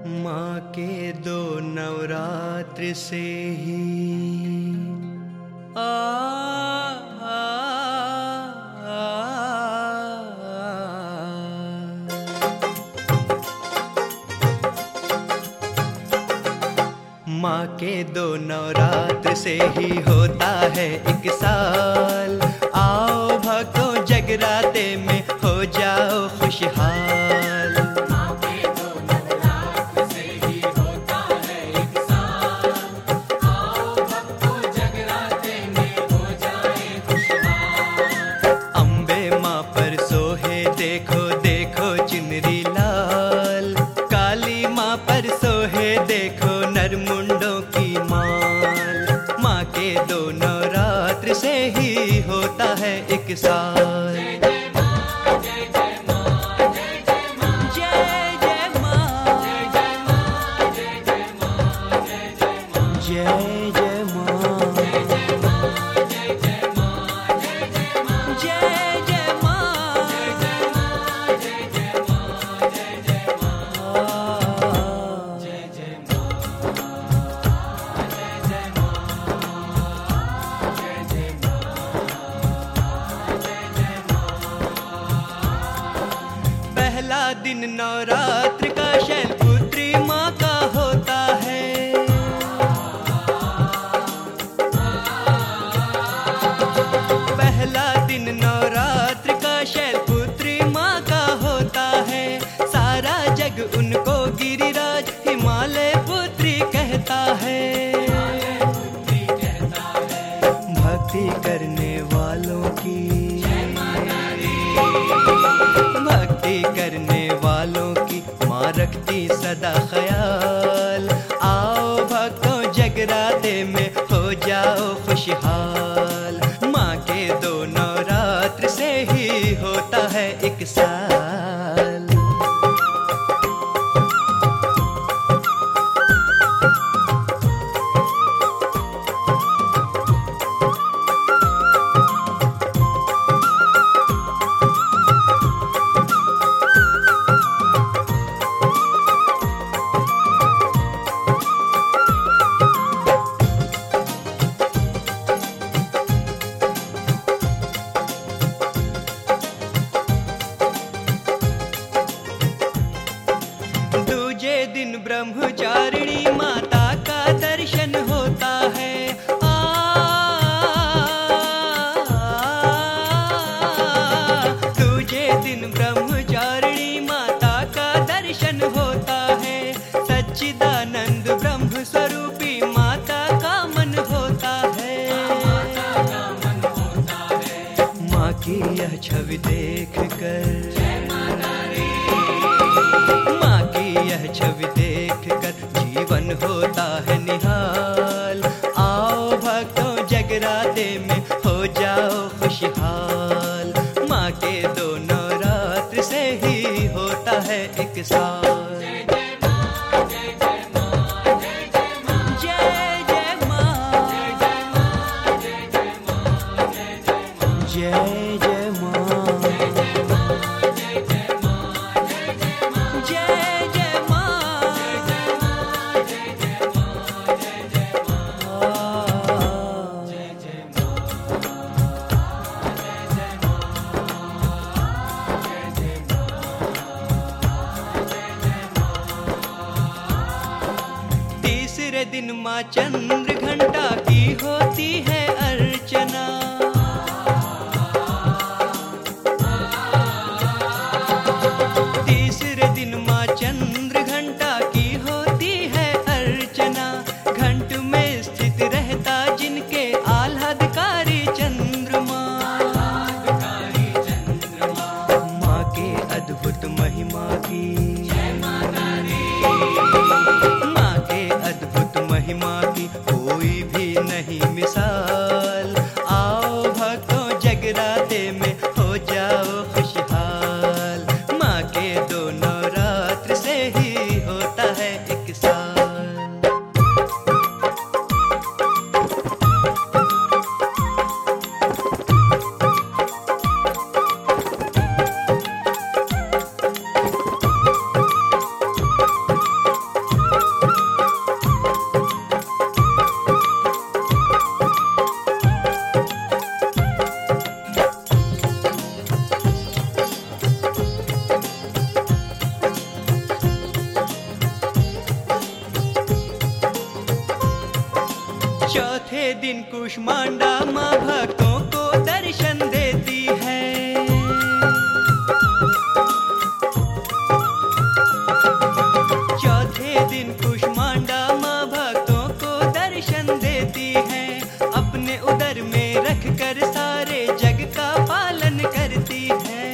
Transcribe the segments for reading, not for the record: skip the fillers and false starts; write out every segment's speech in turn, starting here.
माँ के दो नवरात्र से ही आ, आ, आ, माँ के दो नवरात्र से ही होता है एक साल। आओ भक्तों जगराते में हो जाओ खुशहाल। माँ के दो नवरात्र से ही होता है एक साल। आओ भक्तों जगराते में हो जाए खुशहाल। अम्बे माँ पर सोहे देखो देखो चुनरी लाल। काली माँ पर सोहे देखो नरमुंडों की माल। माँ के दो नवरात्र से ही होता है एक साल। पहला दिन नवरात्र का शैलपुत्री माँ का होता है। पहला दिन नवरात्र का शैलपुत्री माँ का होता है। सारा जग उनको गिरिराज हिमालय पुत्री कहता है। भक्ति करने वालों की भक्ति करने वालों की माँ रखती सदा ख्याल। आओ भक्तों जगराते में हो जाओ खुशहाल। माँ के दो नवरात्र से ही होता है एक साल। दूजे दिन ब्रह्मचारिणी माता का दर्शन होता है। दूजे दिन ब्रह्मचारिणी माता का दर्शन होता है। सच्चिदानंद ब्रह्म स्वरूपी माता का मन होता है। माँ की यह छवि देख कर यह छवि देख कर जीवन होता है निहाल। आओ भक्तों जगराते में हो जाओ खुशहाल। माँ के दो नवरात्र से ही होता है एक साल। तीसरे दिन माँ चंद्र घंटा की होती है अर्चना। तीसरे दिन माँ चंद्र घंटा की होती है अर्चना। घंट में स्थित रहता जिनके आह्लादकारी चंद्रमा। माँ के अद्भुत महिमा की अद्भुत महिमा की कोई भी नहीं मिसाल। आओ भक्तों जगराते में हो जाओ खुशहाल। माँ के दो नवरात्र से ही होता है एक साल। दिन कुष्मांडा माँ भक्तों को दर्शन देती है। चौथे दिन कुष्मांडा माँ भक्तों को दर्शन देती है। अपने उदर में रख कर सारे जग का पालन करती है।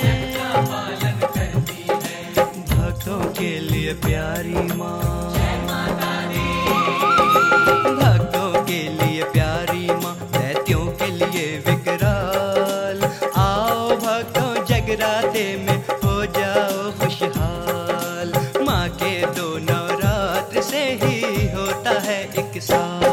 भक्तों के लिए प्यारी माँ, भक्तों के लिए प्यारी माँ, दैत्यों के लिए विकराल। आओ भक्तों जगराते में हो जाओ खुशहाल। माँ के दो नवरात्र से ही होता है एक साल।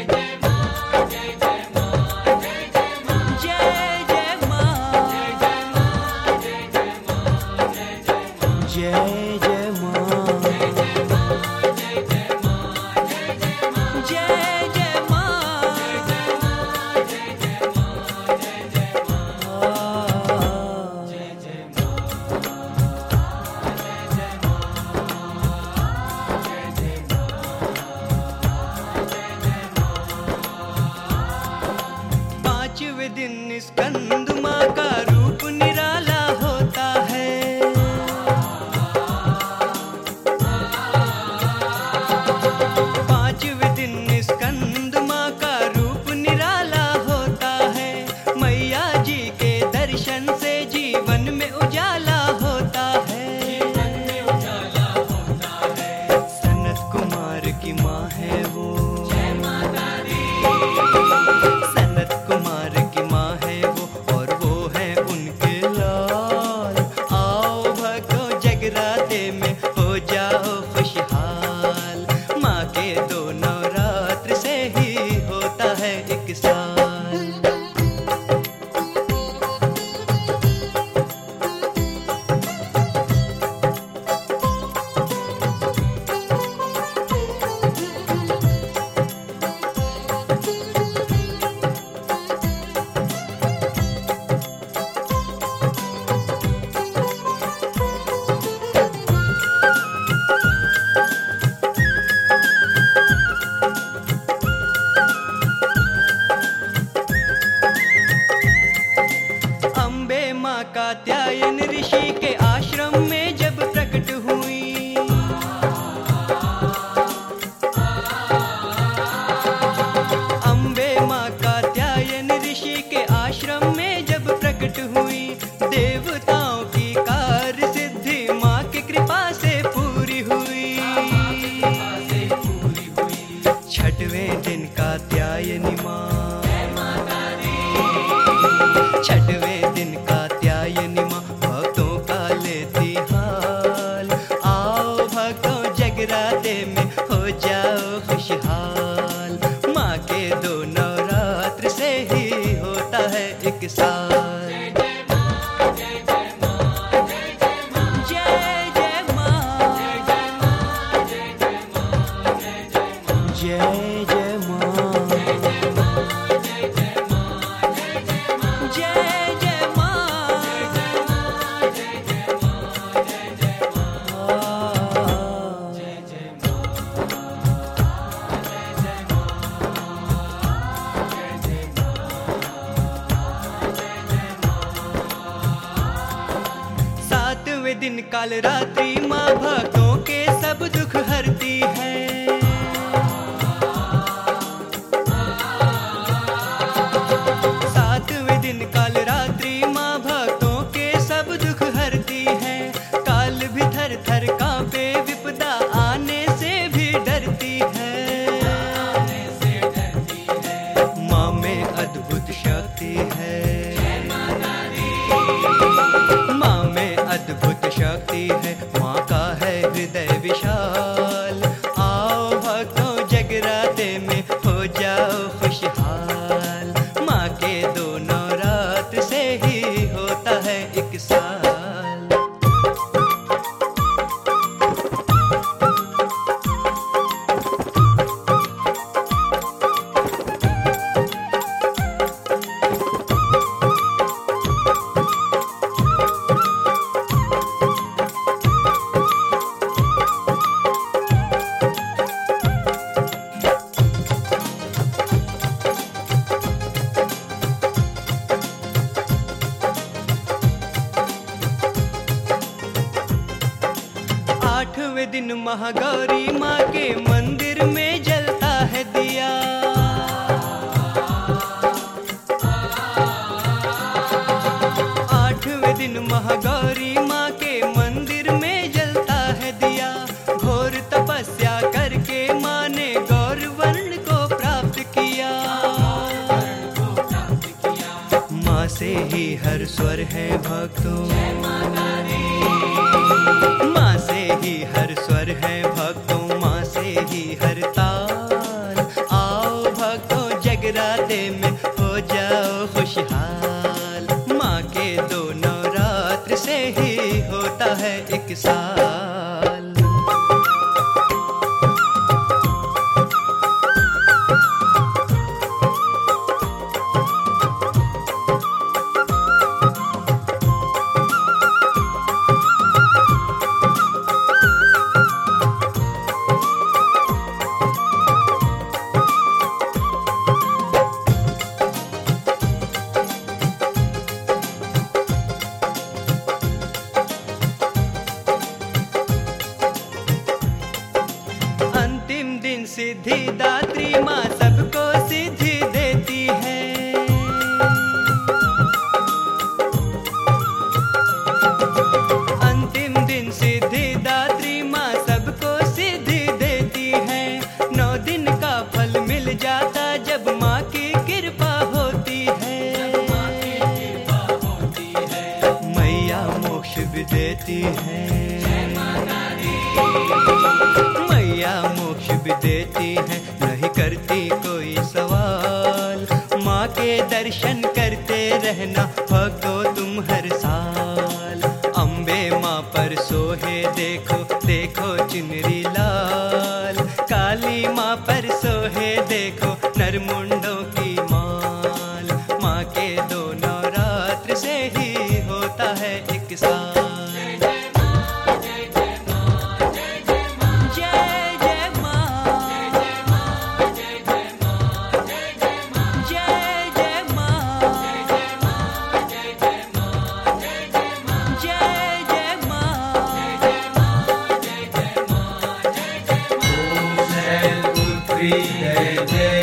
पांचवें दिन स्कंद माँ का रूप निराला होता है। पांचवें दिन स्कंद माँ का रूप निराला होता है। मैया जी के दर्शन से जीवन में उजाला होता है। सनत कुमार की माँ है वो, सनत कुमार की माँ है वो, और वो है उनके लाल। आओ भक्तों जगराते में हो जाओ खुशहाल। माँ के दो नवरात्र से ही होता है एक साल। अम्बे माँ कात्यायन ऋषि के आश्रम में जब प्रकट हुई, अम्बे माँ कात्यायन ऋषि के आश्रम में जब प्रकट हुई, देवताओं की कार्य सिद्धि माँ की कृपा से पूरी हुई। छठवें दिन कात्यायनी माँ, छठवें दिन कात्यायनी माँ भक्तों का लेती हाल। आओ भक्तों जगराते में हो जाओ खुशहाल। माँ के दो नवरात्र से ही होता है एक साल। सातवें दिन काल रात्रि माँ भक्तों के सब दुख हरती है। सातवें दिन काल रात्रि माँ भक्तों के सब दुख हरती है। काल भी थर थर कांपे, विपदा आने से भी डरती है। माँ में अद्भुत शक्ति है, माँ में अद्भुत शक्ति है। माँ का है हृदय विशाल। आओ भक्तों जगराते में हो जाओ खुशहाल। माँ के दो नवरात्र से ही होता है एक साल। 8वें दिन महागौरी माँ के मंदिर में जलता है दिया। 8वें दिन महागौरी माँ के मंदिर में जलता है दिया। घोर तपस्या करके माँ ने गौर वर्ण को प्राप्त किया। माँ से ही हर स्वर है भक्तों, माँ से ही हर स्वर है भक्तों, माँ से ही हर ताल। आओ भक्तों जगराते में हो जाओ खुशहाल। माँ के 2 नवरात्र से ही होता है एक साल। अंतिम दिन सिद्धिदात्री माँ सबको सिद्धि देती है। अंतिम दिन सिद्धिदात्री माँ सबको सिद्धि देती है। 9 दिन का फल मिल जाता जब माँ की कृपा होती है। मैया मोक्ष भी देती है, मैया मोक्ष भी देती है, नहीं करती कोई सवाल। माँ के दर्शन करते रहना भक्तों तुम हर साल। अम्बे माँ पर सोहे देखो देखो चुनरी लाल। काली माँ पर सोहे देखो नरमुंडों की माल। माँ के 2 नवरात्र से ही होता है एक साल। जय जय